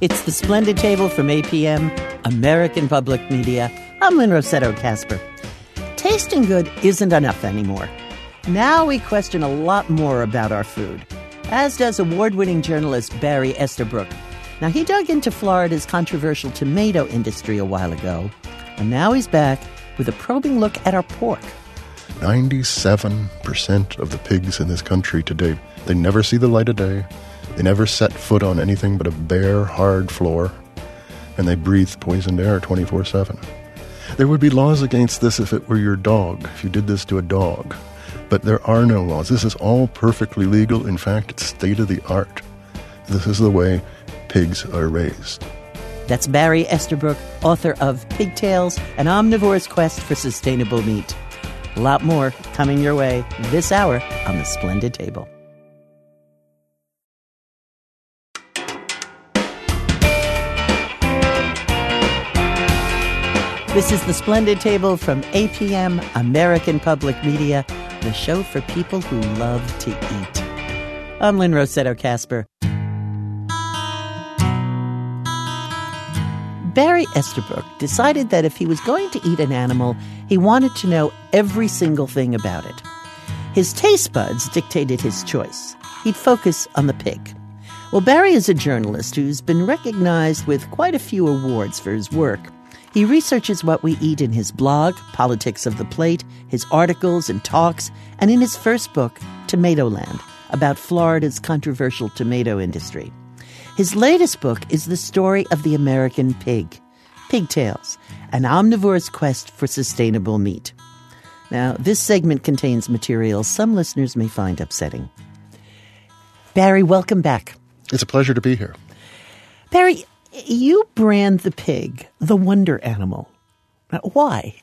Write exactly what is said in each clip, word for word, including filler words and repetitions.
It's the Splendid Table from A P M, American Public Media. I'm Lynn Rossetto Kasper. Tasting good isn't enough anymore. Now we question a lot more about our food, as does award-winning journalist Barry Estabrook. Now, he dug into Florida's controversial tomato industry a while ago, and now he's back with a probing look at our pork. ninety-seven percent of the pigs in this country today, they never see the light of day. They never set foot on anything but a bare, hard floor, and they breathe poisoned air twenty-four seven. There would be laws against this if it were your dog, if you did this to a dog. But there are no laws. This is all perfectly legal. In fact, it's state-of-the-art. This is the way pigs are raised. That's Barry Estabrook, author of Pigtails, An Omnivore's Quest for Sustainable Meat. A lot more coming your way this hour on the Splendid Table. This is the Splendid Table from A P M, American Public Media, the show for people who love to eat. I'm Lynn Rossetto Kasper. Barry Estabrook decided that if he was going to eat an animal, he wanted to know every single thing about it. His taste buds dictated his choice. He'd focus on the pig. Well, Barry is a journalist who's been recognized with quite a few awards for his work. He researches what we eat in his blog, Politics of the Plate, his articles and talks, and in his first book, Tomatoland, about Florida's controversial tomato industry. His latest book is the story of the American pig, Pigtails, An Omnivore's Quest for Sustainable Meat. Now, this segment contains material some listeners may find upsetting. Barry, welcome back. It's a pleasure to be here. Barry, you brand the pig the wonder animal. Why?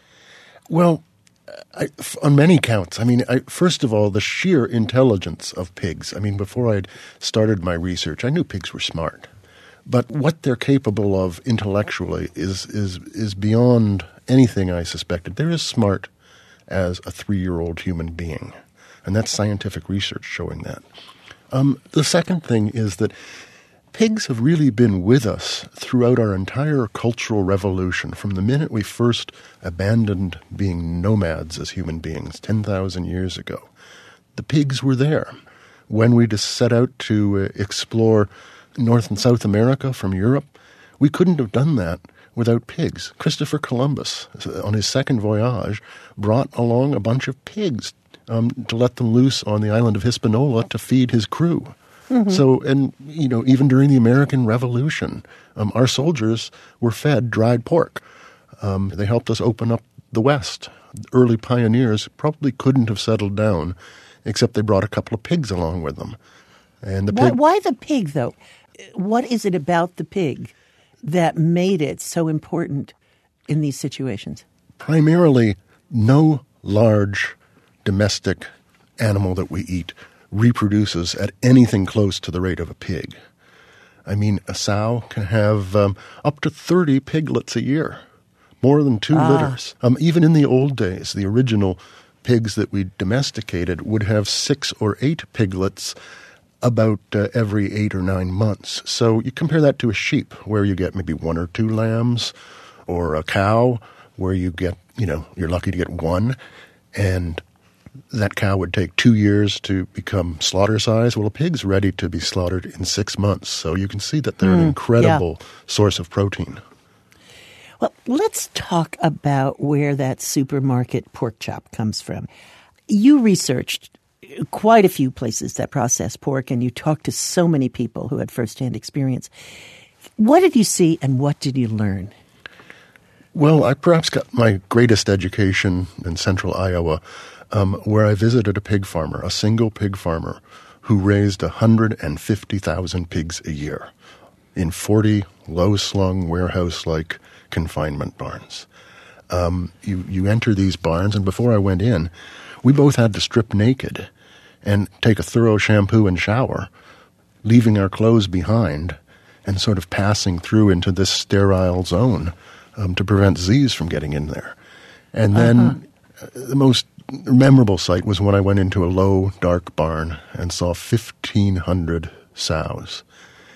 Well, I, on many counts. I mean, I, first of all, the sheer intelligence of pigs. I mean, before I'd started my research, I knew pigs were smart. But what they're capable of intellectually is is is beyond anything I suspected. They're as smart as a three-year-old human being. And that's scientific research showing that. Um, the second thing is that pigs have really been with us throughout our entire cultural revolution, from the minute we first abandoned being nomads as human beings ten thousand years ago. The pigs were there. When we just set out to uh, explore North and South America from Europe, we couldn't have done that without pigs. Christopher Columbus, on his second voyage, brought along a bunch of pigs um, to let them loose on the island of Hispaniola to feed his crew. Mm-hmm. So, and, you know, even during the American Revolution, um, our soldiers were fed dried pork. Um, they helped us open up the West. Early pioneers probably couldn't have settled down, except they brought a couple of pigs along with them. And the why, pig, why the pig, though? What is it about the pig that made it so important in these situations? Primarily, no large domestic animal that we eat reproduces at anything close to the rate of a pig. I mean, a sow can have um, up to thirty piglets a year, more than two ah. litters. Um, even in the old days, the original pigs that we domesticated would have six or eight piglets about uh, every eight or nine months. So you compare that to a sheep, where you get maybe one or two lambs, or a cow, where you get, you know, you're lucky to get one, and that cow would take two years to become slaughter size. Well, a pig's ready to be slaughtered in six months. So you can see that they're mm, an incredible yeah. source of protein. Well, let's talk about where that supermarket pork chop comes from. You researched quite a few places that process pork, and you talked to so many people who had firsthand experience. What did you see, and what did you learn? Well, I perhaps got my greatest education in central Iowa, Um, where I visited a pig farmer, a single pig farmer, who raised one hundred fifty thousand pigs a year in forty low-slung, warehouse-like confinement barns. Um, you, you enter these barns, and before I went in, we both had to strip naked and take a thorough shampoo and shower, leaving our clothes behind and sort of passing through into this sterile zone um, to prevent Z's from getting in there. And then uh-huh. the most memorable sight was when I went into a low, dark barn and saw fifteen hundred sows.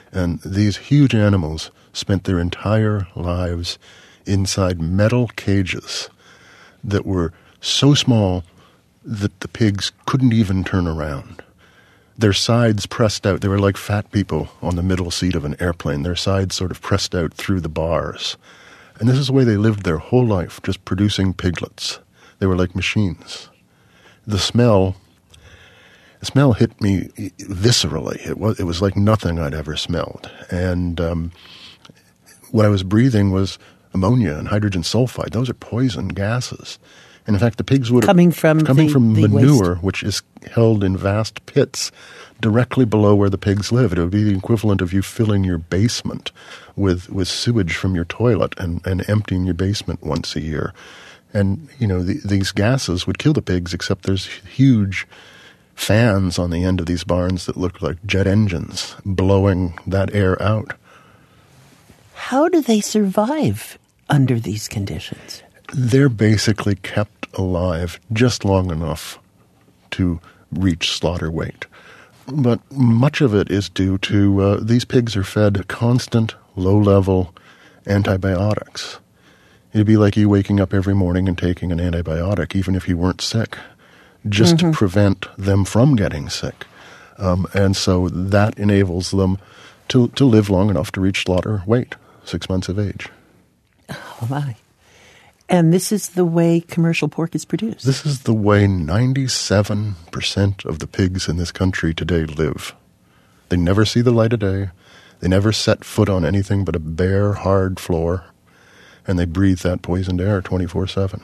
And these huge animals spent their entire lives inside metal cages that were so small that the pigs couldn't even turn around. Their sides pressed out. They were like fat people on the middle seat of an airplane. Their sides sort of pressed out through the bars. And this is the way they lived their whole life, just producing piglets. They were like machines. The smell, the smell hit me viscerally. It was, it was like nothing I'd ever smelled. And um, what I was breathing was ammonia and hydrogen sulfide. Those are poison gases. And in fact, the pigs would coming from coming the, from the manure, waste. Which is held in vast pits directly below where the pigs live. It would be the equivalent of you filling your basement with with sewage from your toilet and, and emptying your basement once a year. And you know the, these gases would kill the pigs. Except there's huge fans on the end of these barns that look like jet engines blowing that air out. How do they survive under these conditions? They're basically kept alive just long enough to reach slaughter weight. But much of it is due to uh, these pigs are fed constant, low-level antibiotics. It'd be like you waking up every morning and taking an antibiotic, even if you weren't sick, just mm-hmm. to prevent them from getting sick. Um, and so that enables them to, to live long enough to reach slaughter weight, six months of age. Oh, my. And this is the way commercial pork is produced? This is the way ninety-seven percent of the pigs in this country today live. They never see the light of day. They never set foot on anything but a bare, hard floor. And they breathe that poisoned air twenty-four seven.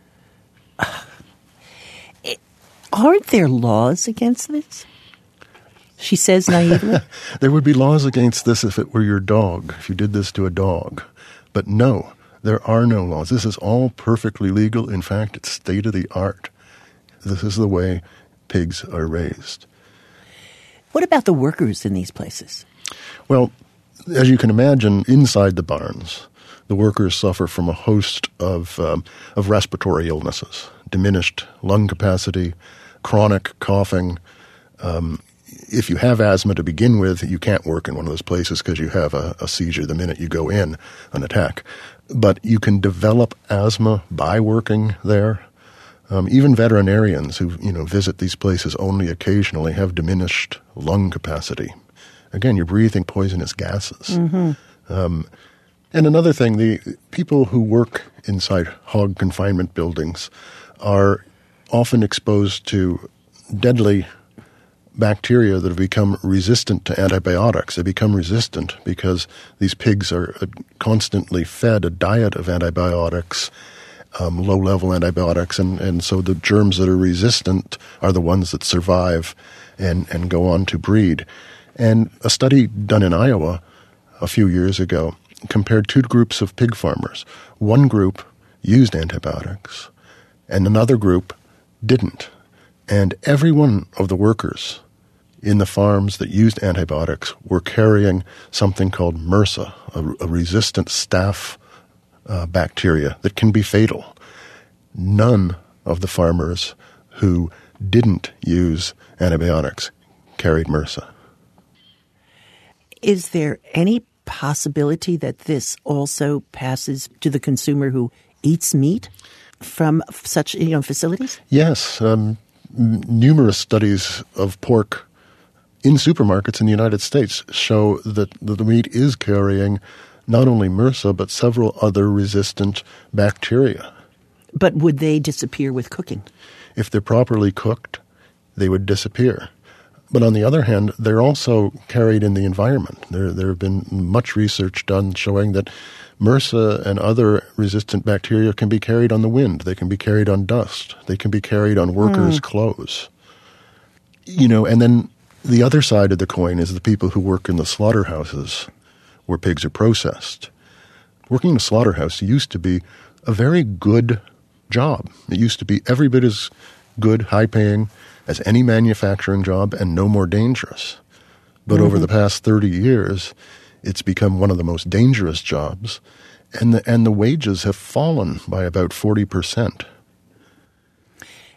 Aren't there laws against this? She says naively. There would be laws against this if it were your dog, if you did this to a dog. But no. There are no laws. This is all perfectly legal. In fact, it's state-of-the-art. This is the way pigs are raised. What about the workers in these places? Well, as you can imagine, inside the barns, the workers suffer from a host of um, of respiratory illnesses, diminished lung capacity, chronic coughing. Um, if you have asthma to begin with, you can't work in one of those places because you have a, a seizure the minute you go in, an attack. But you can develop asthma by working there. Um, even veterinarians who you know visit these places only occasionally have diminished lung capacity. Again, you're breathing poisonous gases. Mm-hmm. Um, and another thing, the people who work inside hog confinement buildings are often exposed to deadly bacteria that have become resistant to antibiotics. They become resistant because these pigs are constantly fed a diet of antibiotics, um, low-level antibiotics, and, and so the germs that are resistant are the ones that survive and, and go on to breed. And a study done in Iowa a few years ago compared two groups of pig farmers. One group used antibiotics, and another group didn't. And every one of the workers in the farms that used antibiotics were carrying something called MRSA, a, a resistant staph uh, bacteria that can be fatal. None of the farmers who didn't use antibiotics carried MRSA. Is there any possibility that this also passes to the consumer who eats meat from such you know facilities? Yes. Um, n- numerous studies of pork in supermarkets in the United States show that the meat is carrying not only MRSA, but several other resistant bacteria. But would they disappear with cooking? If they're properly cooked, they would disappear. But on the other hand, they're also carried in the environment. There, there have been much research done showing that MRSA and other resistant bacteria can be carried on the wind. They can be carried on dust. They can be carried on workers' mm. clothes. You know, and then the other side of the coin is the people who work in the slaughterhouses where pigs are processed. Working in a slaughterhouse used to be a very good job. It used to be every bit as good, high-paying as any manufacturing job and no more dangerous. But mm-hmm. over the past thirty years, it's become one of the most dangerous jobs, and the, and the wages have fallen by about forty percent.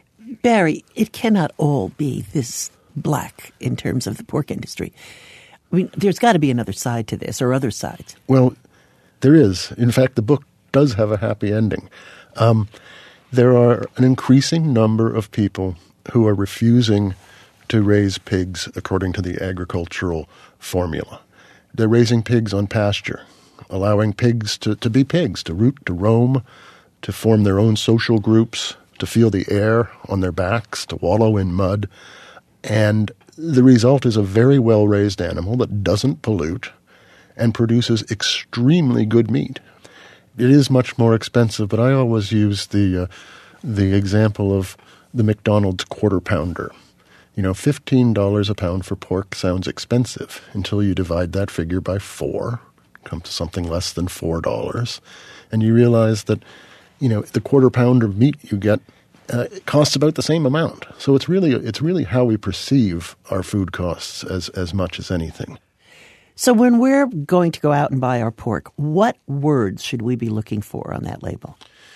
Barry, it cannot all be this black in terms of the pork industry. I mean, there's got to be another side to this, or other sides. Well, there is. In fact, the book does have a happy ending. Um, there are an increasing number of people who are refusing to raise pigs according to the agricultural formula. They're raising pigs on pasture, allowing pigs to, to be pigs, to root, to roam, to form their own social groups, to feel the air on their backs, to wallow in mud. And the result is a very well-raised animal that doesn't pollute and produces extremely good meat. It is much more expensive, but I always use the uh, the example of the McDonald's quarter pounder. You know, fifteen dollars a pound for pork sounds expensive until you divide that figure by four, come to something less than four dollars, and you realize that, you know, the quarter pound of meat you get uh, it costs about the same amount. So it's really it's really how we perceive our food costs as as much as anything. So when we're going to go out and buy our pork, what words should we be looking for on that label?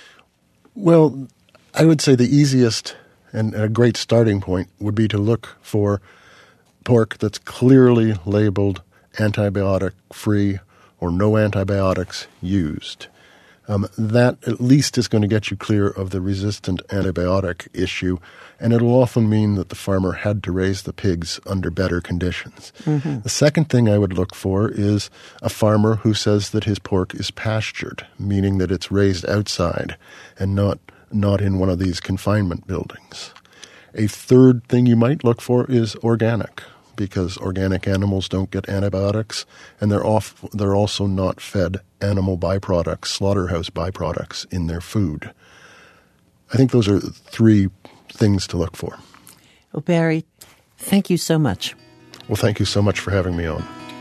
Well, I would say the easiest and a great starting point would be to look for pork that's clearly labeled antibiotic-free or no antibiotics used. Um, that at least is going to get you clear of the resistant antibiotic issue, and it'll often mean that the farmer had to raise the pigs under better conditions. Mm-hmm. The second thing I would look for is a farmer who says that his pork is pastured, meaning that it's raised outside and not not in one of these confinement buildings. A third thing you might look for is organic, because organic animals don't get antibiotics, and they're off, they're also not fed animal byproducts, slaughterhouse byproducts in their food. I think those are three things to look for. Well, Barry, thank you so much. Well, thank you so much for having me on.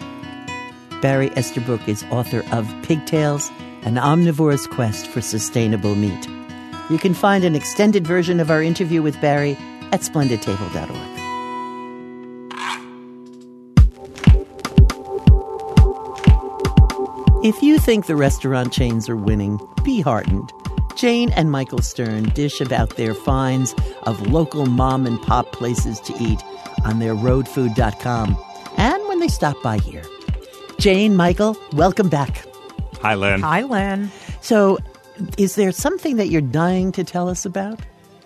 Barry Estabrook is author of Pigtails, An Omnivore's Quest for Sustainable Meat. You can find an extended version of our interview with Barry at splendid table dot org. If you think the restaurant chains are winning, be heartened. Jane and Michael Stern dish about their finds of local mom-and-pop places to eat on their road food dot com and when they stop by here. Jane, Michael, welcome back. Hi, Lynn. Hi, Lynn. So, is there something that you're dying to tell us about?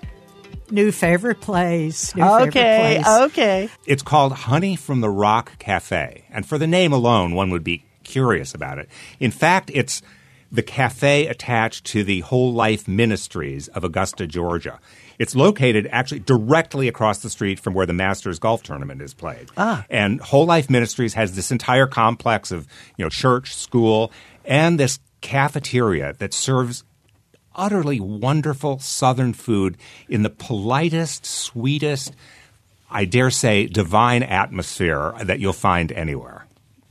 New favorite place. New okay, favorite place. okay. It's called Honey from the Rock Cafe. And for the name alone, one would be curious about it. In fact, it's the cafe attached to the Whole Life Ministries of Augusta, Georgia. It's located actually directly across the street from where the Masters Golf Tournament is played. Ah. And Whole Life Ministries has this entire complex of, you know, church, school, and this cafeteria that serves utterly wonderful Southern food in the politest, sweetest, I dare say, divine atmosphere that you'll find anywhere.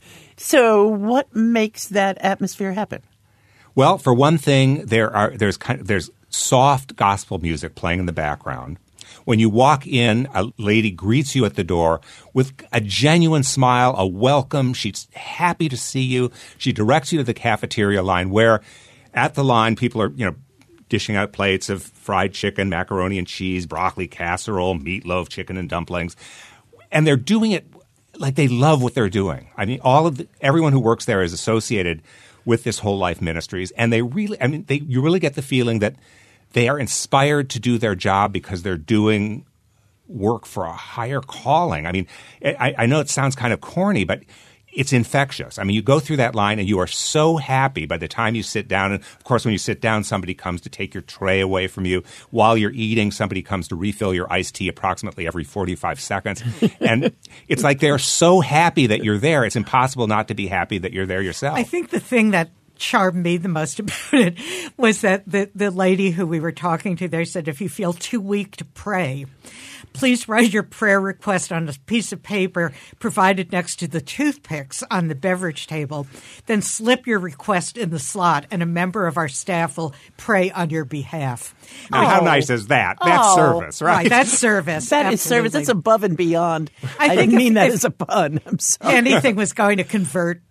So what makes that atmosphere happen? Well, for one thing, there are there's kind of, there's soft gospel music playing in the background. When you walk in, a lady greets you at the door with a genuine smile, a welcome. She's happy to see you. She directs you to the cafeteria line where at the line people are, you know, dishing out plates of fried chicken, macaroni and cheese, broccoli casserole, meatloaf, chicken and dumplings. And they're doing it like they love what they're doing. I mean, all of the, everyone who works there is associated with this Whole Life Ministries, and they really, I mean, they you really get the feeling that they are inspired to do their job because they're doing work for a higher calling. I mean, I, I know it sounds kind of corny, but it's infectious. I mean, you go through that line and you are so happy by the time you sit down. And of course, when you sit down, somebody comes to take your tray away from you. While you're eating, somebody comes to refill your iced tea approximately every forty-five seconds. And it's like they're so happy that you're there. It's impossible not to be happy that you're there yourself. I think the thing that charmed me the most about it was that the, the lady who we were talking to there said, if you feel too weak to pray, please write your prayer request on a piece of paper provided next to the toothpicks on the beverage table. Then slip your request in the slot, and a member of our staff will pray on your behalf. Now, how nice is that? That's Oh. service, right? Right, that's service. That is service. Absolutely. That's above and beyond. I I, think didn't if- mean that if- as a pun. I'm sorry. Anything was going to convert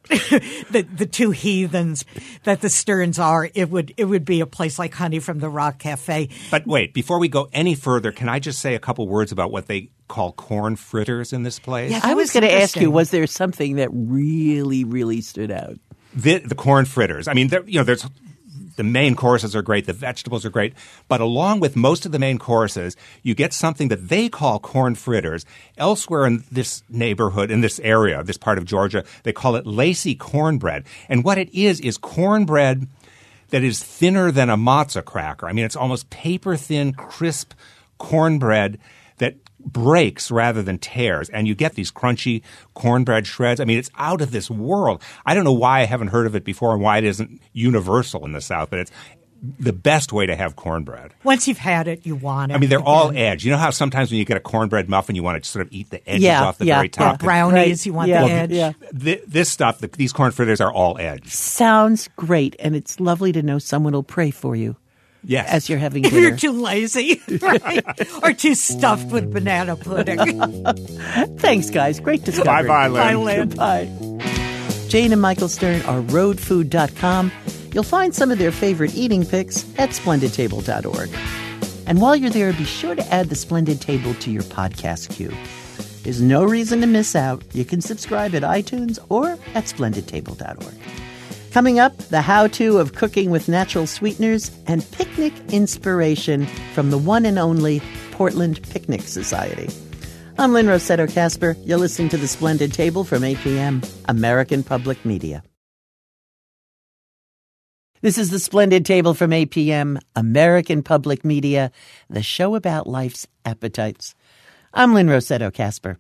the the two heathens that the Sterns are, it would it would be a place like Honey from the Rock Cafe. But wait, before we go any further, can I just say a couple words about what they call corn fritters in this place? Yeah, I was was going to ask you, interesting. was there something that really, really stood out? The, the corn fritters. I mean, there- you know, there's the main courses are great, the vegetables are great, but along with most of the main courses, you get something that they call corn fritters. Elsewhere in this neighborhood, in this area, this part of Georgia, they call it lacy cornbread. And what it is is cornbread that is thinner than a matzah cracker. I mean, it's almost paper-thin, crisp cornbread that breaks rather than tears, and you get these crunchy cornbread shreds. I mean, it's out of this world. I don't know why I haven't heard of it before and why it isn't universal in the South, but it's the best way to have cornbread. Once you've had it, you want it. I mean, they're all again. edge. You know how sometimes when you get a cornbread muffin, you want to sort of eat the edges Yeah, off the yeah, very top? yeah. Brownies, Right. you want Yeah, the edge. yeah. Th- this stuff, the, these corn fritters are all edge. Sounds great, and it's lovely to know someone will pray for you Yes. as you're having If dinner. you're too lazy, right? Or too stuffed with banana pudding. Thanks, guys. Great discovery. Bye-bye, Lynn. Bye, Lynn. Goodbye. Jane and Michael Stern are road food dot com. You'll find some of their favorite eating picks at splendid table dot org. And while you're there, be sure to add the Splendid Table to your podcast queue. There's no reason to miss out. You can subscribe at iTunes or at splendid table dot org. Coming up, the how-to of cooking with natural sweeteners and picnic inspiration from the one and only Portland Picnic Society. I'm Lynn Rossetto Casper. You're listening to The Splendid Table from A P M, American Public Media. This is The Splendid Table from A P M, American Public Media, the show about life's appetites. I'm Lynn Rossetto Casper.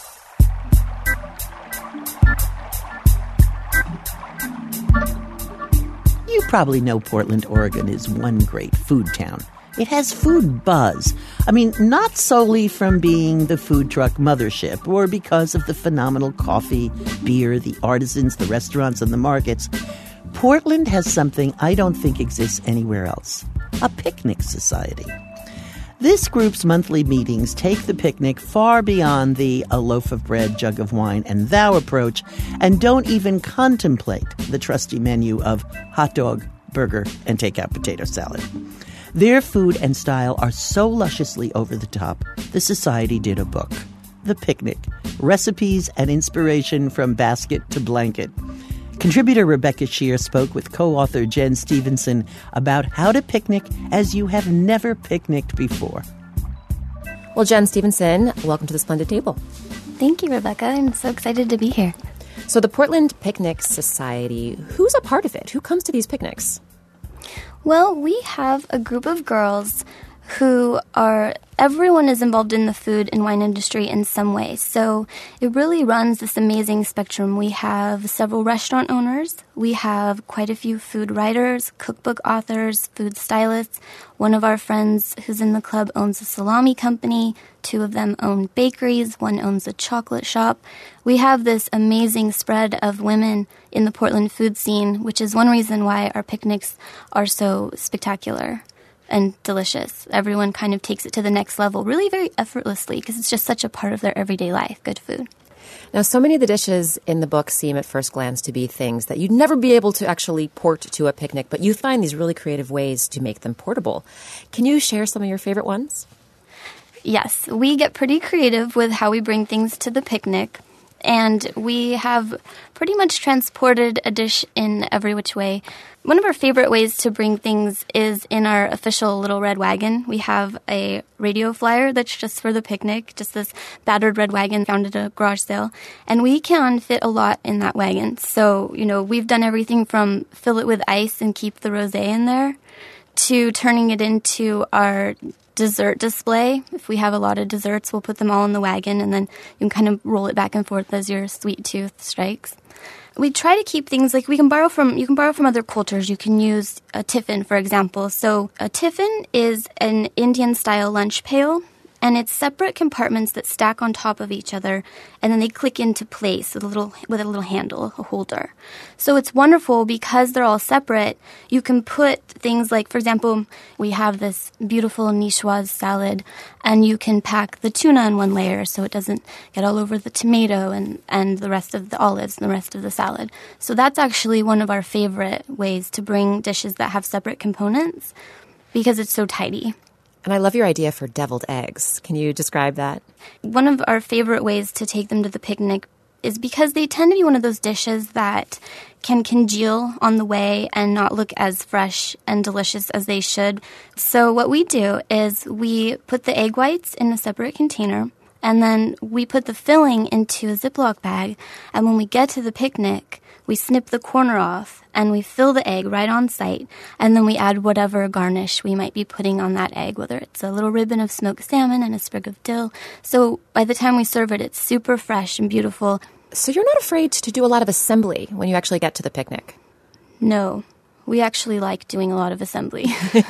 You probably know Portland, Oregon is one great food town. It has food buzz. I mean, not solely from being the food truck mothership or because of the phenomenal coffee, beer, the artisans, the restaurants, and the markets. Portland has something I don't think exists anywhere else, a picnic society. This group's monthly meetings take the picnic far beyond the a loaf of bread, jug of wine, and thou approach, and don't even contemplate the trusty menu of hot dog, burger, and takeout potato salad. Their food and style are so lusciously over the top, the society did a book, The Picnic, Recipes and Inspiration from Basket to Blanket. Contributor Rebecca Shear spoke with co-author Jen Stevenson about how to picnic as you have never picnicked before. Well, Jen Stevenson, welcome to the Splendid Table. Thank you, Rebecca. I'm so excited to be here. So the Portland Picnic Society, who's a part of it? Who comes to these picnics? Well, we have a group of girls who are, everyone is involved in the food and wine industry in some way. So it really runs this amazing spectrum. We have several restaurant owners. We have quite a few food writers, cookbook authors, food stylists. One of our friends who's in the club owns a salami company. Two of them own bakeries. One owns a chocolate shop. We have this amazing spread of women in the Portland food scene, which is one reason why our picnics are so spectacular and delicious. Everyone kind of takes it to the next level really very effortlessly because it's just such a part of their everyday life, good food. Now, so many of the dishes in the book seem at first glance to be things that you'd never be able to actually port to a picnic, but you find these really creative ways to make them portable. Can you share some of your favorite ones? Yes, we get pretty creative with how we bring things to the picnic. And we have pretty much transported a dish in every which way. One of our favorite ways to bring things is in our official Little Red Wagon. We have a radio flyer that's just for the picnic, just this battered red wagon found at a garage sale. And we can fit a lot in that wagon. So, you know, we've done everything from fill it with ice and keep the rosé in there to turning it into our dessert display. If we have a lot of desserts, we'll put them all in the wagon and then you can kind of roll it back and forth as your sweet tooth strikes. We try to keep things like we can borrow from, you can borrow from other cultures. You can use a tiffin, for example. So a tiffin is an Indian-style lunch pail. And it's separate compartments that stack on top of each other, and then they click into place with a little with a little handle, a holder. So it's wonderful because they're all separate. You can put things like, for example, we have this beautiful niçoise salad, and you can pack the tuna in one layer so it doesn't get all over the tomato and, and the rest of the olives and the rest of the salad. So that's actually one of our favorite ways to bring dishes that have separate components because it's so tidy. And I love your idea for deviled eggs. Can you describe that? One of our favorite ways to take them to the picnic is because they tend to be one of those dishes that can congeal on the way and not look as fresh and delicious as they should. So what we do is we put the egg whites in a separate container, and then we put the filling into a Ziploc bag, and when we get to the picnic, we snip the corner off, and we fill the egg right on site, and then we add whatever garnish we might be putting on that egg, whether it's a little ribbon of smoked salmon and a sprig of dill. So by the time we serve it, it's super fresh and beautiful. So you're not afraid to do a lot of assembly when you actually get to the picnic? No. We actually like doing a lot of assembly.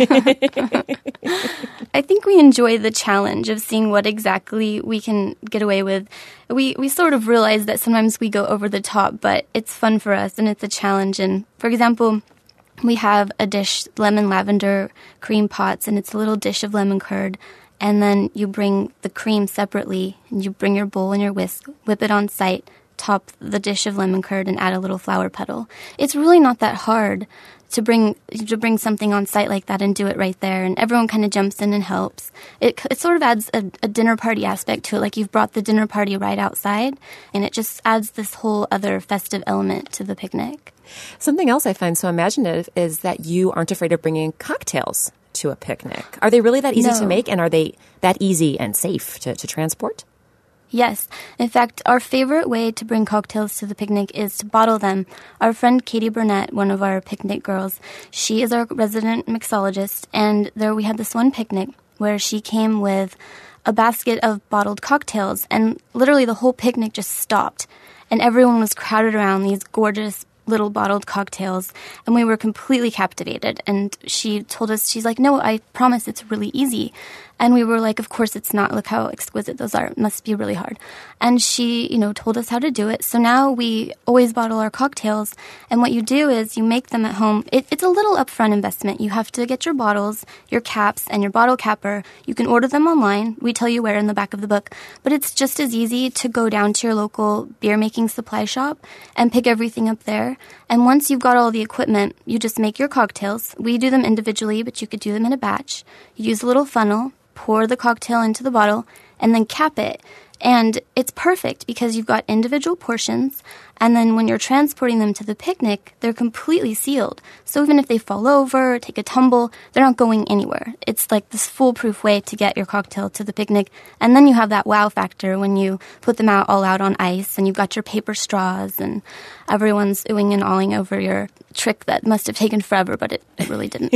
I think we enjoy the challenge of seeing what exactly we can get away with. We we sort of realize that sometimes we go over the top, but it's fun for us and it's a challenge. And for example, we have a dish, lemon lavender cream pots, and it's a little dish of lemon curd. And then you bring the cream separately, and you bring your bowl and your whisk, whip it on site, top the dish of lemon curd, and add a little flower petal. It's really not that hard to bring to bring something on site like that and do it right there, and everyone kind of jumps in and helps. It it sort of adds a, a dinner party aspect to it, like you've brought the dinner party right outside, and it just adds this whole other festive element to the picnic. Something else I find so imaginative is that you aren't afraid of bringing cocktails to a picnic. Are they really that easy No. to make, and are they that easy and safe to, to transport? Yes. In fact, our favorite way to bring cocktails to the picnic is to bottle them. Our friend Katie Burnett, one of our picnic girls, she is our resident mixologist, and there we had this one picnic where she came with a basket of bottled cocktails, and literally the whole picnic just stopped, and everyone was crowded around these gorgeous little bottled cocktails, and we were completely captivated. And she told us, she's like, no, I promise it's really easy. And we were like, of course it's not. Look how exquisite those are. It must be really hard. And she, you know, told us how to do it. So now we always bottle our cocktails. And what you do is you make them at home. It, it's a little upfront investment. You have to get your bottles, your caps, and your bottle capper. You can order them online. We tell you where in the back of the book. But it's just as easy to go down to your local beer-making supply shop and pick everything up there. And once you've got all the equipment, you just make your cocktails. We do them individually, but you could do them in a batch. You use a little funnel, pour the cocktail into the bottle, and then cap it. And it's perfect because you've got individual portions, and then when you're transporting them to the picnic, they're completely sealed. So even if they fall over or take a tumble, they're not going anywhere. It's like this foolproof way to get your cocktail to the picnic. And then you have that wow factor when you put them out all out on ice, and you've got your paper straws, and everyone's oohing and awing over your trick that must have taken forever, but it, it really didn't.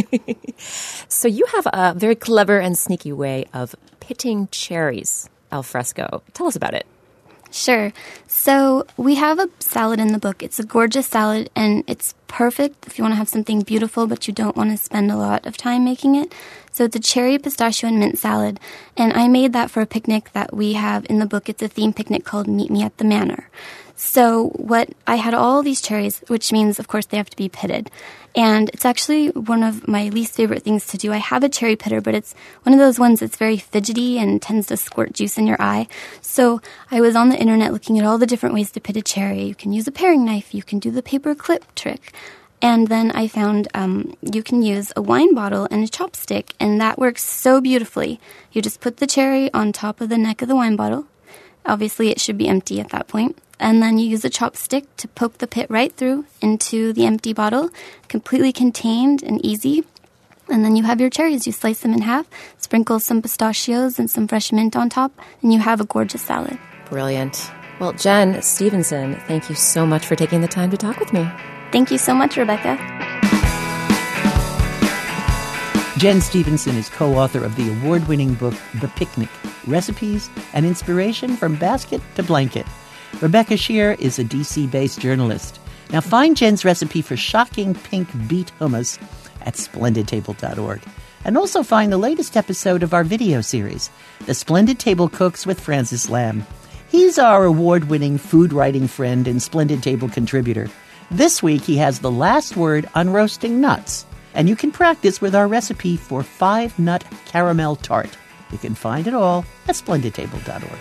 So you have a very clever and sneaky way of pitting cherries al fresco. Tell us about it. Sure. So we have a salad in the book. It's a gorgeous salad, and it's perfect if you want to have something beautiful, but you don't want to spend a lot of time making it. So it's a cherry, pistachio, and mint salad. And I made that for a picnic that we have in the book. It's a theme picnic called Meet Me at the Manor. So what I had all these cherries, which means, of course, they have to be pitted. And it's actually one of my least favorite things to do. I have a cherry pitter, but it's one of those ones that's very fidgety and tends to squirt juice in your eye. So I was on the internet looking at all the different ways to pit a cherry. You can use a paring knife. You can do the paper clip trick. And then I found um, you can use a wine bottle and a chopstick, and that works so beautifully. You just put the cherry on top of the neck of the wine bottle. Obviously, it should be empty at that point. And then you use a chopstick to poke the pit right through into the empty bottle, completely contained and easy. And then you have your cherries. You slice them in half, sprinkle some pistachios and some fresh mint on top, and you have a gorgeous salad. Brilliant. Well, Jen Stevenson, thank you so much for taking the time to talk with me. Thank you so much, Rebecca. Jen Stevenson is co-author of the award-winning book, The Picnic, Recipes and Inspiration from Basket to Blanket. Rebecca Shear is a D C-based journalist. Now find Jen's recipe for shocking pink beet hummus at splendid table dot org. And also find the latest episode of our video series, The Splendid Table Cooks with Francis Lam. He's our award-winning food writing friend and Splendid Table contributor. This week, he has the last word on roasting nuts. And you can practice with our recipe for five-nut caramel tart. You can find it all at splendid table dot org.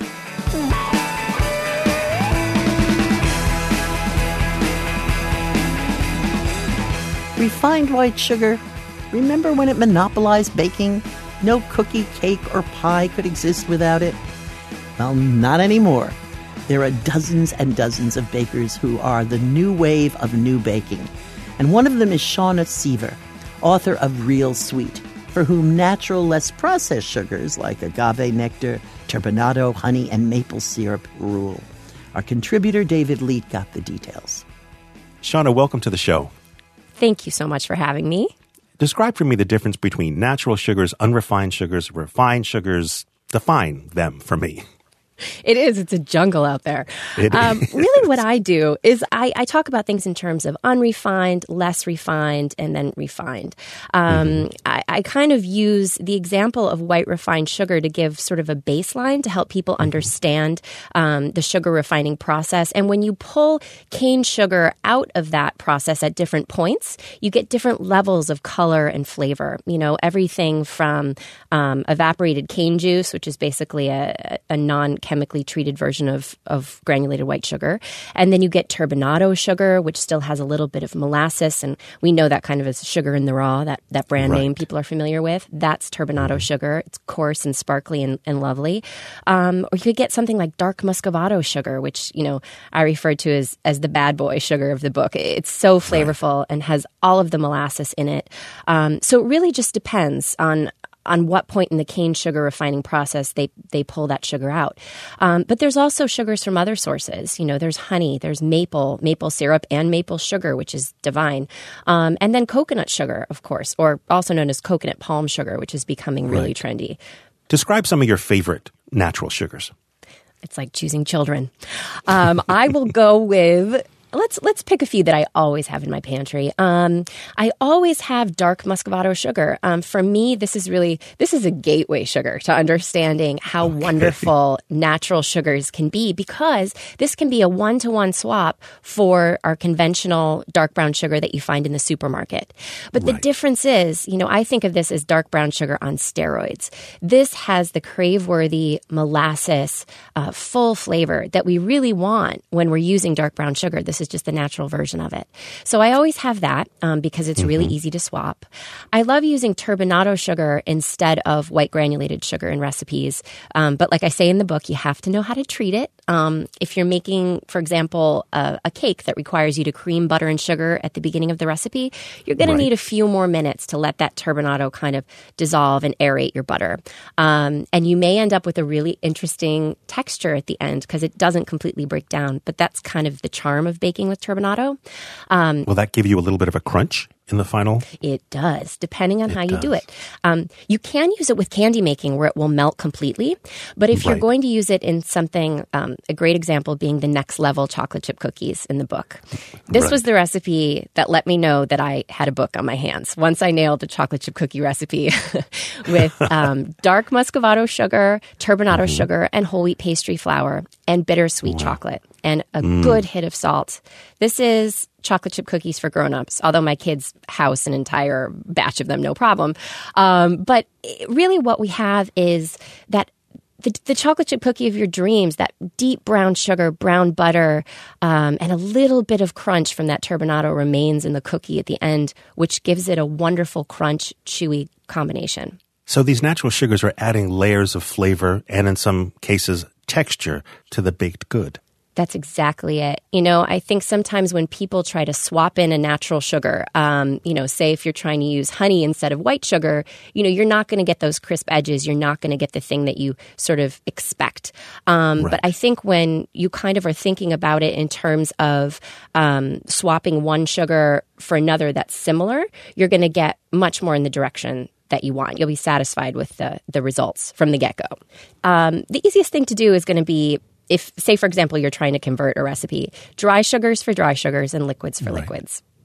Refined white sugar. Remember when it monopolized baking? No cookie, cake, or pie could exist without it? Well, not anymore. There are dozens and dozens of bakers who are the new wave of new baking. And one of them is Shauna Seaver, author of Real Sweet, for whom natural, less processed sugars like agave nectar, turbinado, honey, and maple syrup rule. Our contributor, David Leet, got the details. Shauna, welcome to the show. Thank you so much for having me. Describe for me the difference between natural sugars, unrefined sugars, refined sugars. Define them for me. It is. It's a jungle out there. It um, is. Really what I do is I, I talk about things in terms of unrefined, less refined, and then refined. Um, mm-hmm. I, I kind of use the example of white refined sugar to give sort of a baseline to help people mm-hmm. understand um, the sugar refining process. And when you pull cane sugar out of that process at different points, you get different levels of color and flavor. You know, everything from um, evaporated cane juice, which is basically a, a non chemically treated version of, of granulated white sugar. And then you get turbinado sugar, which still has a little bit of molasses. And we know that kind of is sugar in the raw, that, that brand right. name people are familiar with. That's turbinado mm-hmm. sugar. It's coarse and sparkly and, and lovely. Um, or you could get something like dark muscovado sugar, which, you know, I refer to as, as the bad boy sugar of the book. It's so flavorful right. and has all of the molasses in it. Um, so it really just depends on on what point in the cane sugar refining process they, they pull that sugar out. Um, but there's also sugars from other sources. You know, there's honey, there's maple, maple syrup, and maple sugar, which is divine. Um, and then coconut sugar, of course, or also known as coconut palm sugar, which is becoming really right. trendy. Describe some of your favorite natural sugars. It's like choosing children. Um, I will go with... Let's let's pick a few that I always have in my pantry. Um, I always have dark muscovado sugar. Um, for me, this is really this is a gateway sugar to understanding how okay. wonderful natural sugars can be, because this can be a one-to-one swap for our conventional dark brown sugar that you find in the supermarket. But right. the difference is, you know, I think of this as dark brown sugar on steroids. This has the crave-worthy molasses, uh, full flavor that we really want when we're using dark brown sugar. This is just the natural version of it. So I always have that um, because it's mm-hmm. really easy to swap. I love using turbinado sugar instead of white granulated sugar in recipes. Um, but like I say in the book, you have to know how to treat it. Um, if you're making, for example, a, a cake that requires you to cream butter and sugar at the beginning of the recipe, you're going right. to need a few more minutes to let that turbinado kind of dissolve and aerate your butter. Um, and you may end up with a really interesting texture at the end because it doesn't completely break down. But that's kind of the charm of baking with turbinado. Um, Will that give you a little bit of a crunch in the final? It does, depending on it how does. you do it. Um, you can use it with candy making where it will melt completely. But if right. you're going to use it in something, um, a great example being the Next Level chocolate chip cookies in the book. This right. was the recipe that let me know that I had a book on my hands. Once I nailed a chocolate chip cookie recipe with um, dark muscovado sugar, turbinado mm-hmm. sugar, and whole wheat pastry flour, and bittersweet wow. chocolate, and a mm. good hit of salt. This is chocolate chip cookies for grown-ups, although my kids house an entire batch of them, no problem. Um, but really what we have is that the, the chocolate chip cookie of your dreams, that deep brown sugar, brown butter, um, and a little bit of crunch from that turbinado remains in the cookie at the end, which gives it a wonderful crunch, chewy combination. So these natural sugars are adding layers of flavor and in some cases texture to the baked good. That's exactly it. You know, I think sometimes when people try to swap in a natural sugar, um, you know, say if you're trying to use honey instead of white sugar, you know, you're not going to get those crisp edges. You're not going to get the thing that you sort of expect. Um, right. But I think when you kind of are thinking about it in terms of um, swapping one sugar for another that's similar, you're going to get much more in the direction that you want. You'll be satisfied with the, the results from the get-go. Um, the easiest thing to do is going to be, if, say, for example, you're trying to convert a recipe, dry sugars for dry sugars and liquids for right. liquids.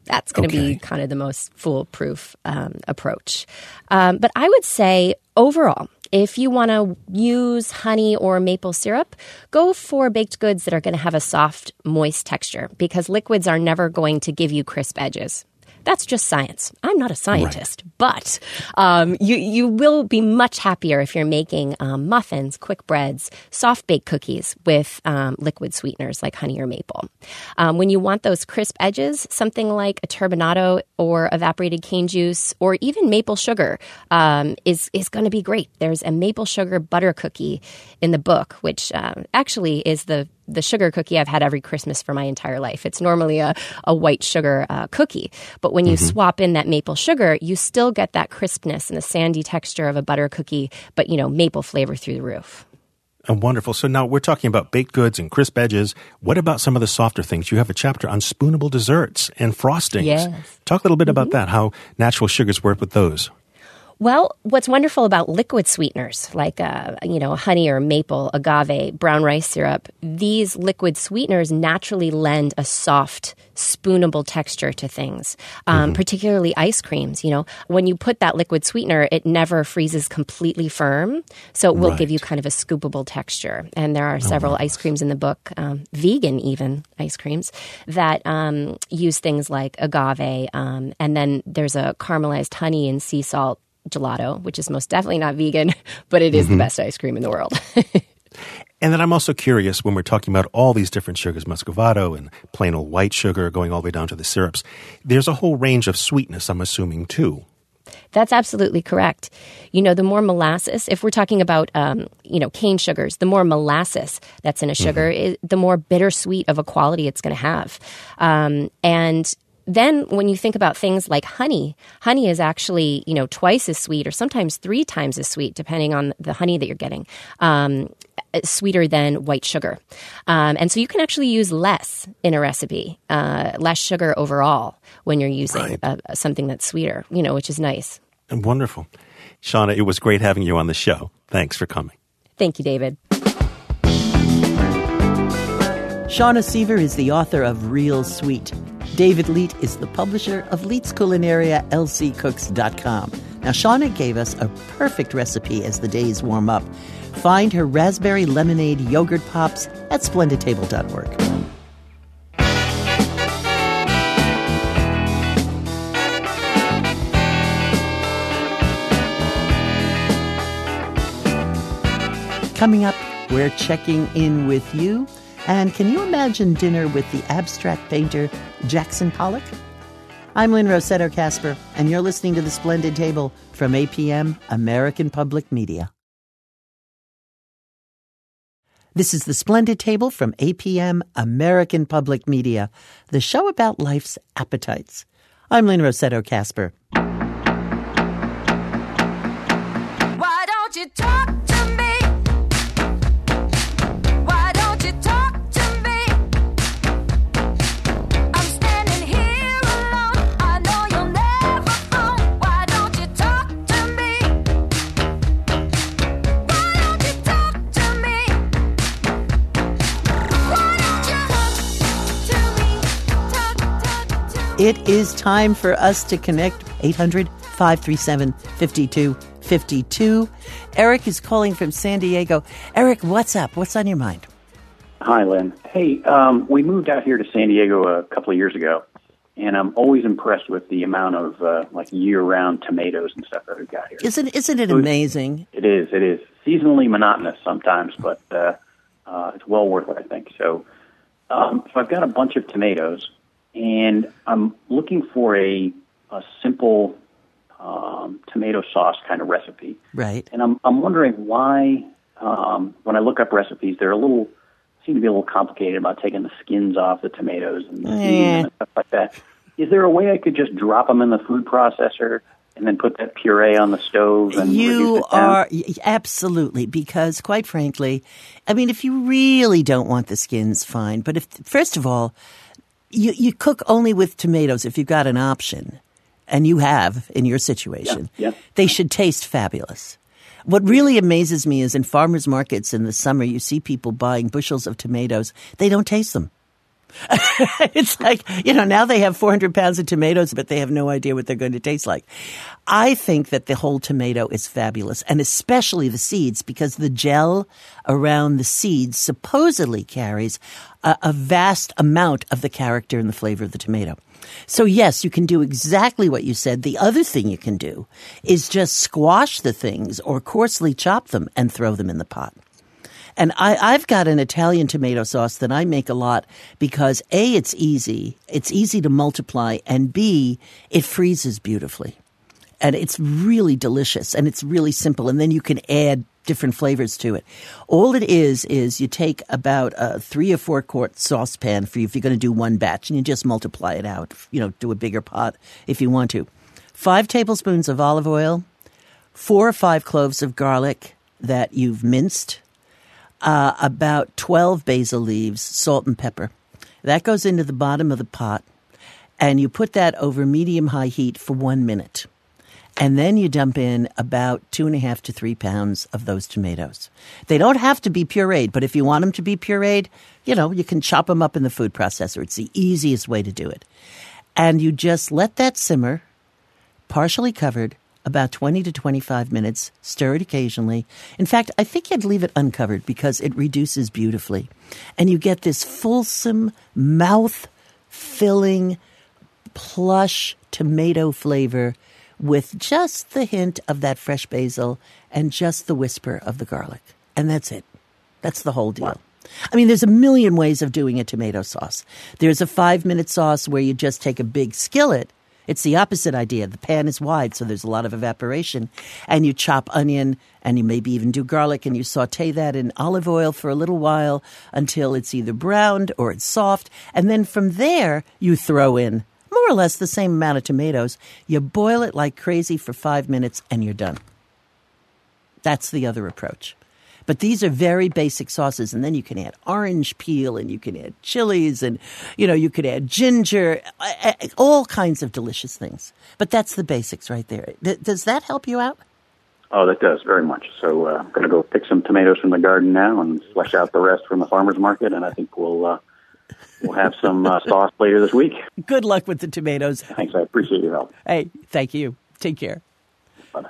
That's going to Okay. be kind of the most foolproof um, approach. Um, but I would say overall, if you want to use honey or maple syrup, go for baked goods that are going to have a soft, moist texture because liquids are never going to give you crisp edges. That's just science. I'm not a scientist, right. but um, you you will be much happier if you're making um, muffins, quick breads, soft baked cookies with um, liquid sweeteners like honey or maple. Um, when you want those crisp edges, something like a turbinado or evaporated cane juice or even maple sugar um, is is going to be great. There's a maple sugar butter cookie in the book, which um, actually is the the sugar cookie I've had every Christmas for my entire life. It's normally a, a white sugar uh, cookie. But when you mm-hmm. swap in that maple sugar, you still get that crispness and the sandy texture of a butter cookie, but, you know, maple flavor through the roof. And wonderful. So now we're talking about baked goods and crisp edges. What about some of the softer things? You have a chapter on spoonable desserts and frostings. Yes. Talk a little bit mm-hmm. about that, how natural sugars work with those. Well, what's wonderful about liquid sweeteners like, uh, you know, honey or maple, agave, brown rice syrup, these liquid sweeteners naturally lend a soft, spoonable texture to things, um, mm-hmm. particularly ice creams. You know, when you put that liquid sweetener, it never freezes completely firm, so it will right. give you kind of a scoopable texture. And there are several oh, ice creams in the book, um, vegan even ice creams, that um, use things like agave, um, and then there's a caramelized honey and sea salt gelato, which is most definitely not vegan, but it is mm-hmm. the best ice cream in the world. And then I'm also curious, when we're talking about all these different sugars, muscovado and plain old white sugar, going all the way down to the syrups, there's a whole range of sweetness, I'm assuming, too. That's absolutely correct. You know, the more molasses, if we're talking about, um, you know, cane sugars, the more molasses that's in a sugar, mm-hmm. is, the more bittersweet of a quality it's going to have. Um, and Then when you think about things like honey, honey is actually, you know, twice as sweet or sometimes three times as sweet, depending on the honey that you're getting, um, sweeter than white sugar. Um, and so you can actually use less in a recipe, uh, less sugar overall when you're using right. uh, something that's sweeter, you know, which is nice. And wonderful. Shauna, it was great having you on the show. Thanks for coming. Thank you, David. Shauna Seaver is the author of Real Sweet. David Leet is the publisher of Leet's Culinaria, L C cooks dot com. Now, Shauna gave us a perfect recipe as the days warm up. Find her raspberry lemonade yogurt pops at splendid table dot org. Coming up, we're checking in with you. And can you imagine dinner with the abstract painter Jackson Pollock? I'm Lynn Rossetto Kasper, and you're listening to The Splendid Table from A P M, American Public Media. This is The Splendid Table from A P M, American Public Media, the show about life's appetites. I'm Lynn Rossetto Kasper. Why don't you talk to me? It is time for us to connect. eight hundred, five three seven, five two five two. Eric is calling from San Diego. Eric, what's up? What's on your mind? Hi, Lynn. Hey, um, we moved out here to San Diego a couple of years ago, and I'm always impressed with the amount of uh, like year-round tomatoes and stuff that we've got here. Isn't isn't it amazing? It is. It is seasonally monotonous sometimes, but uh, uh, it's well worth it, I think. So, um, so I've got a bunch of tomatoes. And I'm looking for a, a simple um, tomato sauce kind of recipe. Right. And I'm I'm wondering why, um, when I look up recipes, they're a little seem to be a little complicated about taking the skins off the tomatoes and the seeds and stuff like that. Is there a way I could just drop them in the food processor and then put that puree on the stove and you reduce it down? are absolutely, because quite frankly, I mean, if you really don't want the skins, fine. But if first of all, You you cook only with tomatoes if you've got an option, and you have in your situation. Yeah, yeah. They should taste fabulous. What really amazes me is in farmers markets in the summer, you see people buying bushels of tomatoes. They don't taste them. It's like, you know, now they have four hundred pounds of tomatoes, but they have no idea what they're going to taste like. I think that the whole tomato is fabulous, and especially the seeds, because the gel around the seeds supposedly carries a, a vast amount of the character and the flavor of the tomato. So, yes, you can do exactly what you said. The other thing you can do is just squash the things or coarsely chop them and throw them in the pot. And I, I've got an Italian tomato sauce that I make a lot because A, it's easy, it's easy to multiply, and B, it freezes beautifully. And it's really delicious, and it's really simple. And then you can add different flavors to it. All it is is you take about a three or four quart saucepan for you if you're going to do one batch, and you just multiply it out. You know, do a bigger pot if you want to. Five tablespoons of olive oil, four or five cloves of garlic that you've minced, Uh, about twelve basil leaves, salt and pepper. That goes into the bottom of the pot, and you put that over medium-high heat for one minute. And then you dump in about two and a half to three pounds of those tomatoes. They don't have to be pureed, but if you want them to be pureed, you know, you can chop them up in the food processor. It's the easiest way to do it. And you just let that simmer, partially covered, about twenty to twenty-five minutes, stir it occasionally. In fact, I think you'd leave it uncovered because it reduces beautifully. And you get this fulsome, mouth-filling, plush tomato flavor with just the hint of that fresh basil and just the whisper of the garlic. And that's it. That's the whole deal. Wow. I mean, there's a million ways of doing a tomato sauce. There's a five-minute sauce where you just take a big skillet. It's the opposite idea. The pan is wide, so there's a lot of evaporation. And you chop onion, and you maybe even do garlic, and you saute that in olive oil for a little while until it's either browned or it's soft. And then from there, you throw in more or less the same amount of tomatoes. You boil it like crazy for five minutes, and you're done. That's the other approach. But these are very basic sauces, and then you can add orange peel, and you can add chilies, and, you know, you could add ginger, all kinds of delicious things. But that's the basics right there. D- does that help you out? Oh, that does, very much. So uh, I'm going to go pick some tomatoes from the garden now and flesh out the rest from the farmer's market, and I think we'll uh, we'll have some uh, sauce later this week. Good luck with the tomatoes. Thanks, I appreciate your help. Hey, thank you. Take care. Bye-bye.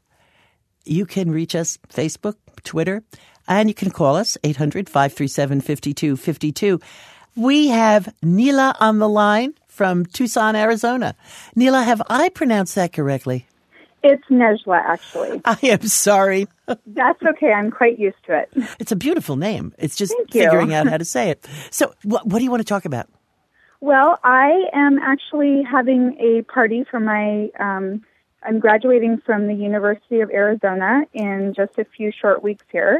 You can reach us, Facebook, Twitter, and you can call us, eight hundred, five three seven, five two five two. We have Neela on the line from Tucson, Arizona. Neela, have I pronounced that correctly? It's Nejla, actually. I am sorry. That's okay. I'm quite used to it. It's a beautiful name. It's just Thank figuring you. out how to say it. So what, what do you want to talk about? Well, I am actually having a party for my... Um, I'm graduating from the University of Arizona in just a few short weeks here,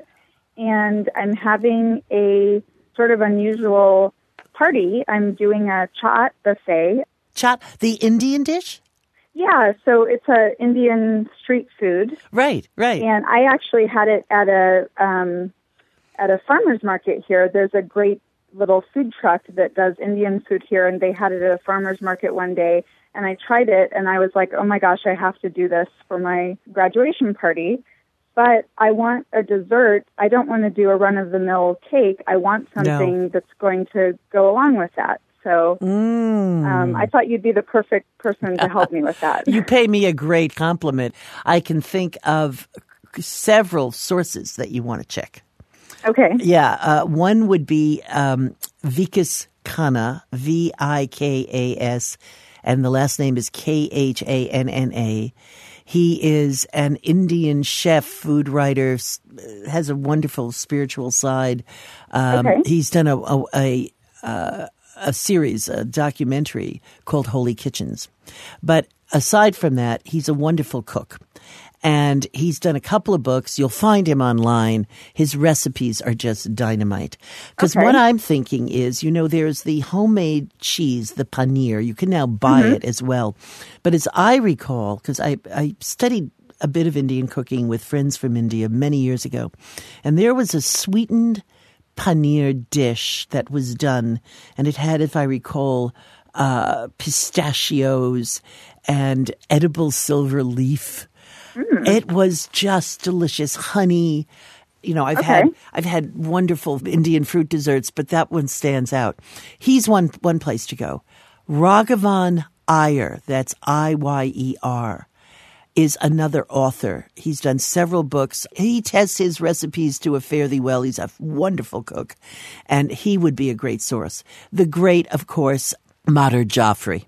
and I'm having a sort of unusual party. I'm doing a chaat buffet. Chaat, the Indian dish? Yeah, so it's a Indian street food. Right, right. And I actually had it at a um, at a farmer's market here. There's a great little food truck that does Indian food here, and they had it at a farmer's market one day. And I tried it, and I was like, oh, my gosh, I have to do this for my graduation party. But I want a dessert. I don't want to do a run-of-the-mill cake. I want something No. that's going to go along with that. So Mm. um, I thought you'd be the perfect person to help me with that. You pay me a great compliment. I can think of several sources that you want to check. Okay. Yeah, uh, one would be um, Vikas Khanna, V I K A S, and the last name is K H A N N A. He is an Indian chef, food writer, s- has a wonderful spiritual side. Um, Okay. He's done a a, a, uh, a series, a documentary called Holy Kitchens. But aside from that, he's a wonderful cook. And he's done a couple of books. You'll find him online. His recipes are just dynamite. Because Okay. what I'm thinking is, you know, there's the homemade cheese, the paneer. You can now buy Mm-hmm. it as well. But as I recall, because I, I studied a bit of Indian cooking with friends from India many years ago, and there was a sweetened paneer dish that was done, and it had, if I recall, uh, pistachios and edible silver leaf. It was just delicious. Honey, you know, I've Okay. had I've had wonderful Indian fruit desserts, but that one stands out. He's one one place to go. Raghavan Iyer, that's I Y E R, is another author. He's done several books. He tests his recipes to a fare thee well. He's a wonderful cook, and he would be a great source. The great, of course, Madhur Jaffrey,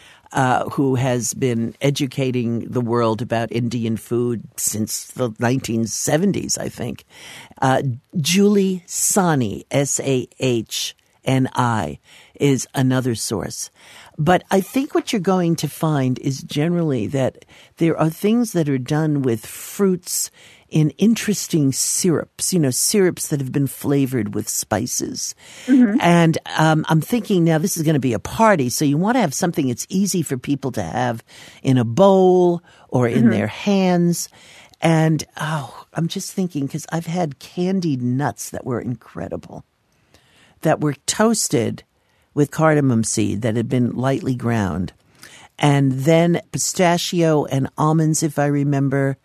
uh, who has been educating the world about Indian food since the nineteen seventies, I think. Uh, Julie Sahni, S A H N I, is another source. But I think what you're going to find is generally that there are things that are done with fruits in interesting syrups, you know, syrups that have been flavored with spices. Mm-hmm. And um, I'm thinking now this is going to be a party, so you want to have something that's easy for people to have in a bowl or in mm-hmm. their hands. And, oh, I'm just thinking because I've had candied nuts that were incredible, that were toasted with cardamom seed that had been lightly ground. And then pistachio and almonds, if I remember.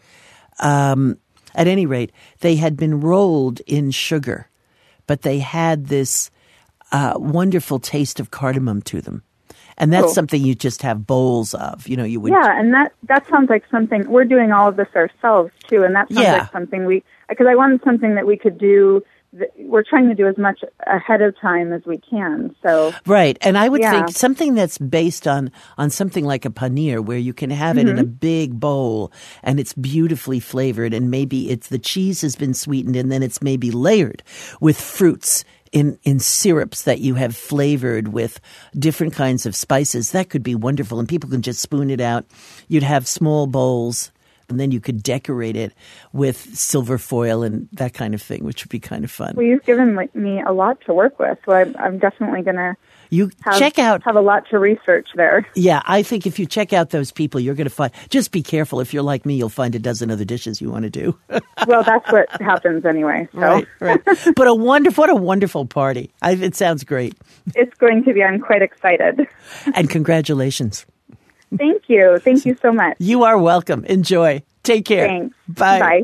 Um, at any rate, they had been rolled in sugar, but they had this uh, wonderful taste of cardamom to them. And that's cool. something you just have bowls of. You know, you would. Yeah, and that, that sounds like something, we're doing all of this ourselves, too. And that sounds yeah. like something we, because I wanted something that we could do. We're trying to do as much ahead of time as we can. So right, and I would yeah. think something that's based on on something like a paneer, where you can have it mm-hmm. in a big bowl and it's beautifully flavored, and maybe it's the cheese has been sweetened, and then it's maybe layered with fruits in in syrups that you have flavored with different kinds of spices. That could be wonderful, and people can just spoon it out. You'd have small bowls. And then you could decorate it with silver foil and that kind of thing, which would be kind of fun. Well, you've given me a lot to work with, so I'm, I'm definitely going to you have, check out have a lot to research there. Yeah, I think if you check out those people, you're going to find. Just be careful. If you're like me, you'll find a dozen other dishes you want to do. Well, that's what happens anyway. So. Right, right. But a wonderful, what a wonderful party! I, it sounds great. It's going to be. I'm quite excited. And congratulations. Thank you. Thank you so much. You are welcome. Enjoy. Take care. Thanks. Bye. Bye.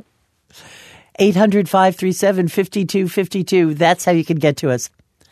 eight hundred, five three seven, five two five two. That's how you can get to us.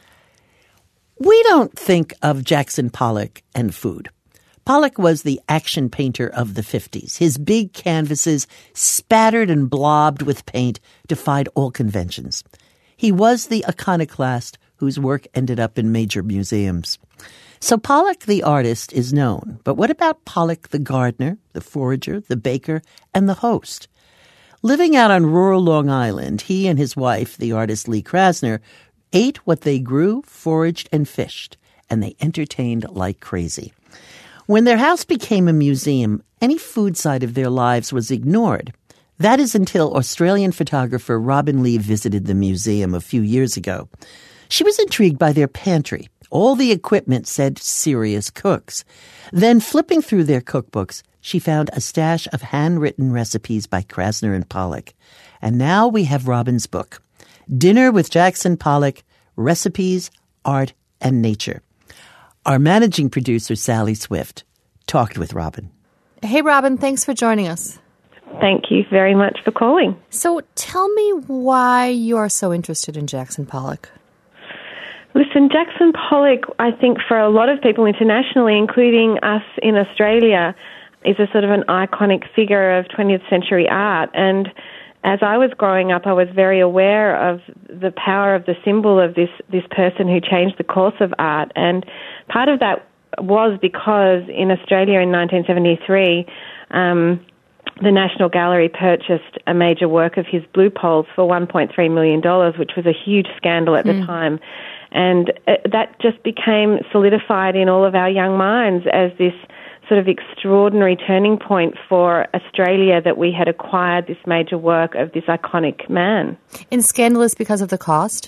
We don't think of Jackson Pollock and food. Pollock was the action painter of the fifties. His big canvases, spattered and blobbed with paint, defied all conventions. He was the iconoclast whose work ended up in major museums. So Pollock the artist is known, but what about Pollock the gardener, the forager, the baker, and the host? Living out on rural Long Island, he and his wife, the artist Lee Krasner, ate what they grew, foraged, and fished, and they entertained like crazy. When their house became a museum, any food side of their lives was ignored. That is until Australian photographer Robin Lee visited the museum a few years ago. She was intrigued by their pantry. All the equipment said serious cooks. Then, flipping through their cookbooks, she found a stash of handwritten recipes by Krasner and Pollock. And now we have Robin's book, Dinner with Jackson Pollock, Recipes, Art, and Nature. Our managing producer, Sally Swift, talked with Robin. Hey, Robin, thanks for joining us. Thank you very much for calling. So tell me why you are so interested in Jackson Pollock. Listen, Jackson Pollock, I think for a lot of people internationally, including us in Australia, is a sort of an iconic figure of twentieth century art. And as I was growing up, I was very aware of the power of the symbol of this, this person who changed the course of art. And part of that was because in Australia in nineteen seventy-three, um, the National Gallery purchased a major work of his, Blue Poles, for one point three million dollars, which was a huge scandal at mm. the time. And that just became solidified in all of our young minds as this sort of extraordinary turning point for Australia, that we had acquired this major work of this iconic man. And scandalous because of the cost?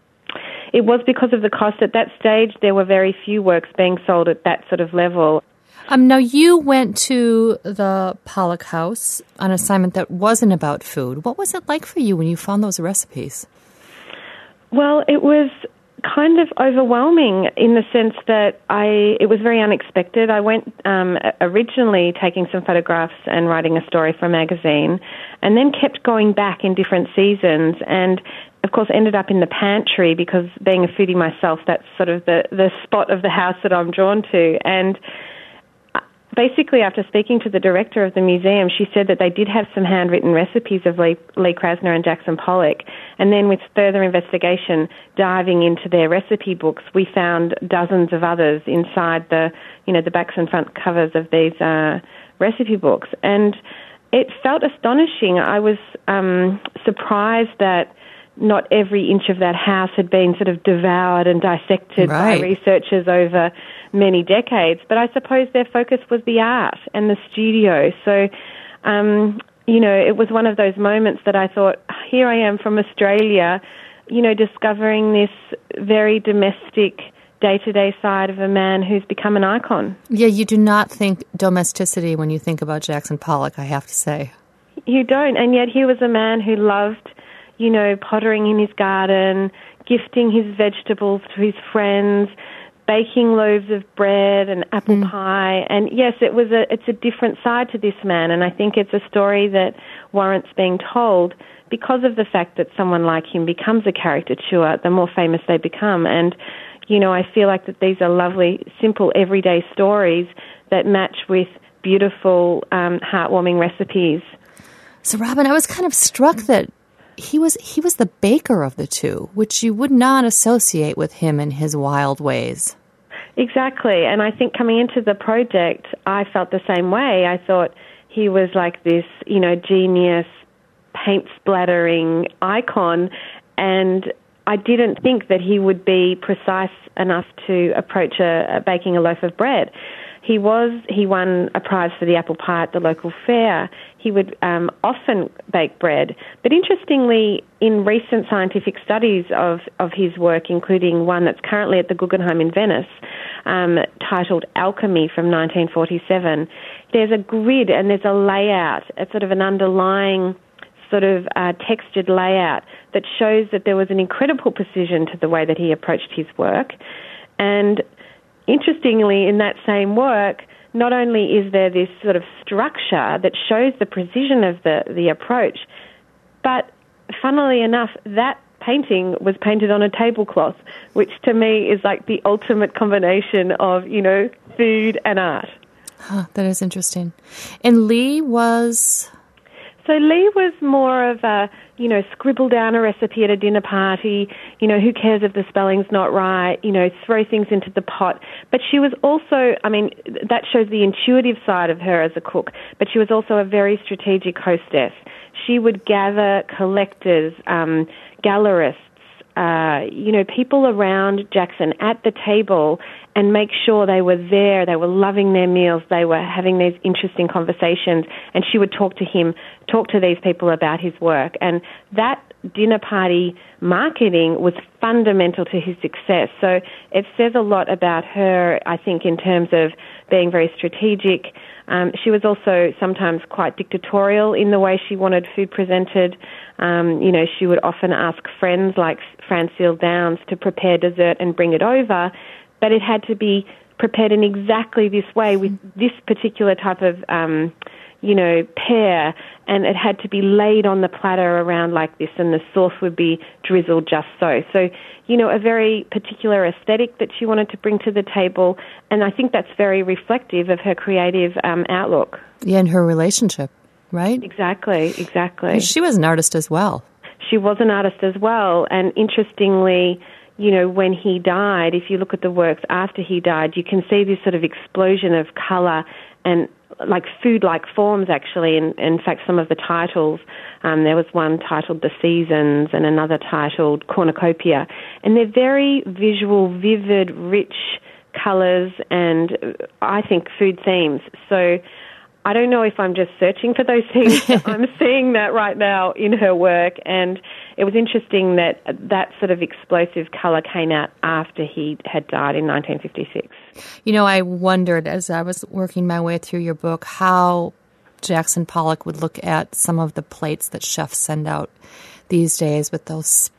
It was because of the cost. At that stage, there were very few works being sold at that sort of level. Um, now, you went to the Pollock House on an assignment that wasn't about food. What was it like for you when you found those recipes? Well, it was kind of overwhelming in the sense that I it was very unexpected. I went um, originally taking some photographs and writing a story for a magazine, and then kept going back in different seasons, and of course ended up in the pantry because being a foodie myself, that's sort of the, the spot of the house that I'm drawn to. And basically, after speaking to the director of the museum, she said that they did have some handwritten recipes of Lee, Lee Krasner and Jackson Pollock. And then with further investigation, diving into their recipe books, we found dozens of others inside the, you know, the backs and front covers of these uh, recipe books. And it felt astonishing. I was um, surprised that not every inch of that house had been sort of devoured and dissected right. by researchers over many decades. But I suppose their focus was the art and the studio. So, um, you know, it was one of those moments that I thought, here I am from Australia, you know, discovering this very domestic, day-to-day side of a man who's become an icon. Yeah, you do not think domesticity when you think about Jackson Pollock, I have to say. You don't, and yet he was a man who loved, you know, pottering in his garden, gifting his vegetables to his friends, baking loaves of bread and apple mm. pie. And yes, it was a it's a different side to this man, and I think it's a story that warrants being told because of the fact that someone like him becomes a caricature the more famous they become. And, you know, I feel like that these are lovely, simple, everyday stories that match with beautiful, um, heartwarming recipes. So, Robin, I was kind of struck that He was he was the baker of the two, which you would not associate with him and his wild ways. Exactly, and I think coming into the project, I felt the same way. I thought he was like this, you know, genius, paint splattering icon, and I didn't think that he would be precise enough to approach a, a baking a loaf of bread. He was, he won a prize for the apple pie at the local fair. He would um, often bake bread. But interestingly, in recent scientific studies of, of his work, including one that's currently at the Guggenheim in Venice, um, titled Alchemy from nineteen forty-seven, there's a grid and there's a layout, a sort of an underlying sort of uh, textured layout that shows that there was an incredible precision to the way that he approached his work. And interestingly, in that same work, not only is there this sort of structure that shows the precision of the, the approach, but funnily enough, that painting was painted on a tablecloth, which to me is like the ultimate combination of, you know, food and art. Huh, that is interesting. And Lee was... So Lee was more of a, you know, scribble down a recipe at a dinner party, you know, who cares if the spelling's not right, you know, throw things into the pot. But she was also, I mean, that shows the intuitive side of her as a cook, but she was also a very strategic hostess. She would gather collectors, um, gallerists, uh, you know, people around Jackson at the table and make sure they were there, they were loving their meals, they were having these interesting conversations, and she would talk to him, talk to these people about his work. And that dinner party marketing was fundamental to his success. So it says a lot about her, I think, in terms of being very strategic. Um, she was also sometimes quite dictatorial in the way she wanted food presented. Um, you know, she would often ask friends like Francile Downs to prepare dessert and bring it over, but it had to be prepared in exactly this way with this particular type of, um, you know, pear, and it had to be laid on the platter around like this, and the sauce would be drizzled just so. So, you know, a very particular aesthetic that she wanted to bring to the table, and I think that's very reflective of her creative um, outlook. Yeah, and her relationship, right? Exactly, exactly. She was an artist as well. She was an artist as well, and interestingly, you know, when he died, if you look at the works after he died, you can see this sort of explosion of colour and like food-like forms, actually. And in fact, some of the titles, um, there was one titled The Seasons and another titled Cornucopia. And they're very visual, vivid, rich colours and, I think, food themes. So I don't know if I'm just searching for those things. I'm seeing that right now in her work, and it was interesting that that sort of explosive colour came out after he had died in nineteen fifty-six. You know, I wondered as I was working my way through your book how Jackson Pollock would look at some of the plates that chefs send out these days with those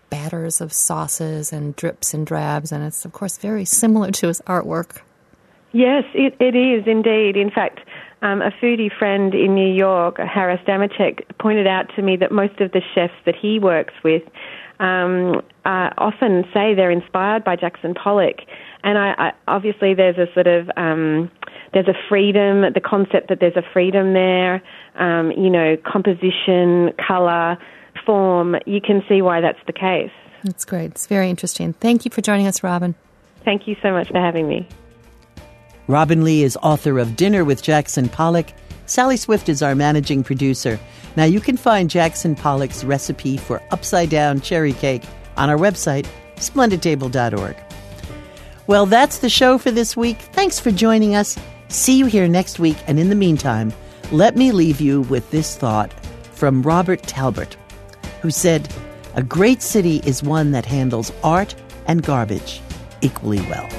batters of sauces and drips and drabs, and it's, of course, very similar to his artwork. Yes, it, it is indeed. In fact, um, a foodie friend in New York, Harris Damachek, pointed out to me that most of the chefs that he works with um, uh, often say they're inspired by Jackson Pollock. And I, I, obviously there's a sort of, um, there's a freedom, the concept that there's a freedom there, um, you know, composition, colour, form. You can see why that's the case. That's great. It's very interesting. Thank you for joining us, Robin. Thank you so much for having me. Robin Lee is author of Dinner with Jackson Pollock. Sally Swift is our managing producer. Now you can find Jackson Pollock's recipe for upside-down cherry cake on our website, splendid table dot org. Well, that's the show for this week. Thanks for joining us. See you here next week. And in the meantime, let me leave you with this thought from Robert Talbot, who said, "A great city is one that handles art and garbage equally well."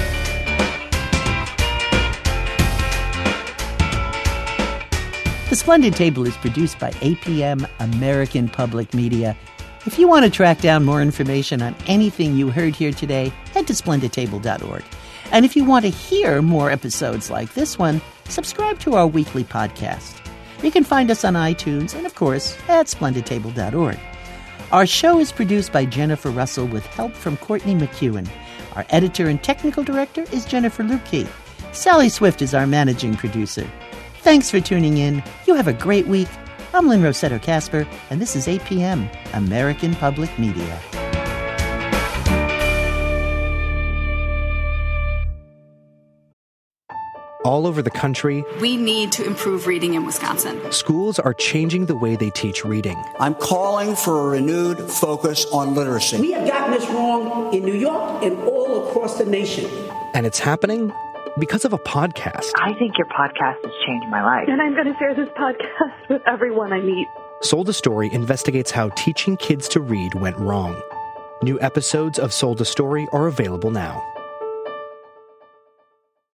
The Splendid Table is produced by A P M American Public Media. If you want to track down more information on anything you heard here today, head to splendid table dot org. And if you want to hear more episodes like this one, subscribe to our weekly podcast. You can find us on iTunes and, of course, at splendid table dot org. Our show is produced by Jennifer Russell with help from Courtney McEwen. Our editor and technical director is Jennifer Lukey. Sally Swift is our managing producer. Thanks for tuning in. You have a great week. I'm Lynn Rossetto Kasper, and this is A P M, American Public Media. All over the country, we need to improve reading in Wisconsin. Schools are changing the way they teach reading. I'm calling for a renewed focus on literacy. We have gotten this wrong in New York and all across the nation. And it's happening because of a podcast. I think your podcast has changed my life. And I'm going to share this podcast with everyone I meet. Sold a Story investigates how teaching kids to read went wrong. New episodes of Sold a Story are available now.